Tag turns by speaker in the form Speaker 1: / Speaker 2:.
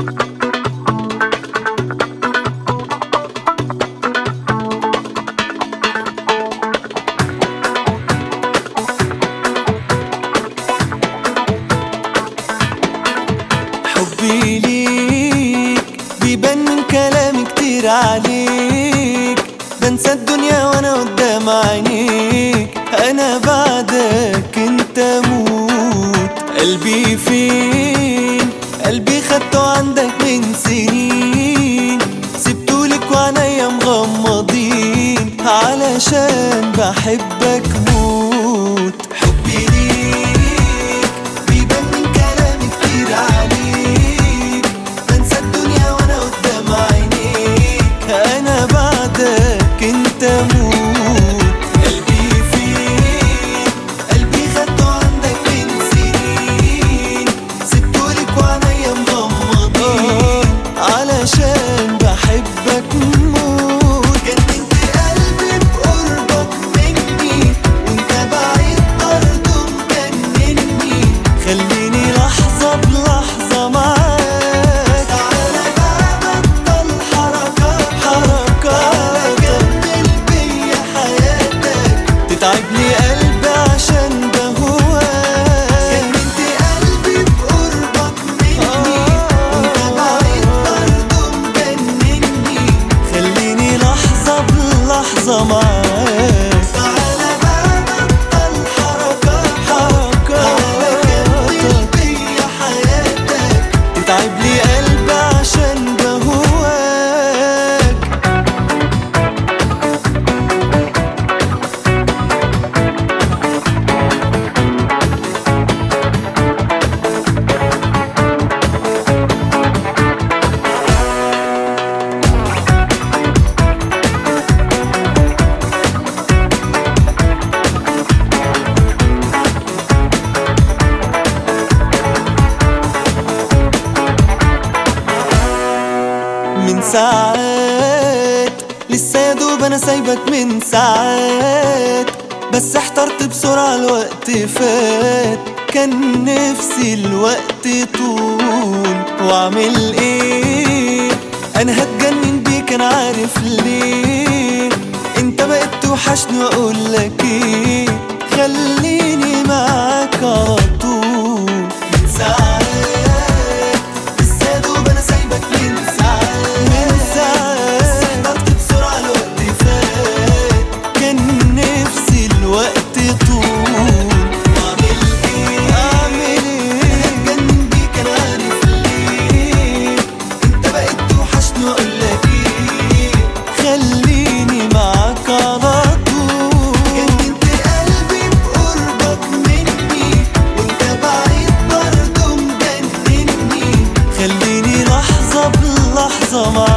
Speaker 1: حبي ليك بيبان من كلامي كتير عليك، بنسى الدنيا وانا قدام عينيك، انا بعدك انت موت. قلبي فين؟ قلبي خدته عندك من سنين، سبتولك وعنيا مغمضين، علشان بحبك موت. حبي ليك بيبان من كلامي كتير عليك، بنسى الدنيا وانا قدام عينيك، انا بعدك انت موت. قلبي فين؟ قلبي خدته عندك من سنين، سبتولك وعنيا مغمضين، علشان بحبك موت. جننت قلبي بقربك مني، وانت بعيد برضه مجنني، خليني لحظة بلحظة معاك. تعالى بقى بطل حركات، كمل بيا حياتك، تتعبلي قلبي عشان بهواك. جننت قلبي بقربك مني، وانت بعيد برضه مجنني، خليني لحظة بلحظة معاك. تعالى بقى بطل حركات، كمل بيا حياتك، تتعبلي قلبي عشان بهواك. من ساعات لسه يا دوب انا سايبك من ساعات، بس احترت بسرعة الوقت فات، كان نفسي الوقت طول. واعمل ايه؟ انا هتجنن بيك، انا عارف ليه، انت بقيت توحشني واقولك ايه، خليني معاك على طول. من ساعات لسه يا دوب انا سايبك من ساعات، بس احترت بسرعة الوقت فات، كان نفسي الوقت طول. واعمل ايه؟ انا هتجنن بيك، انا عارف ليه، انت بقيت توحشني واقولك ايه، خليني معاك على طول. جننت قلبي بقربك مني، وانت بعيد برضه مجنني، خليني لحظة بلحظة معاك.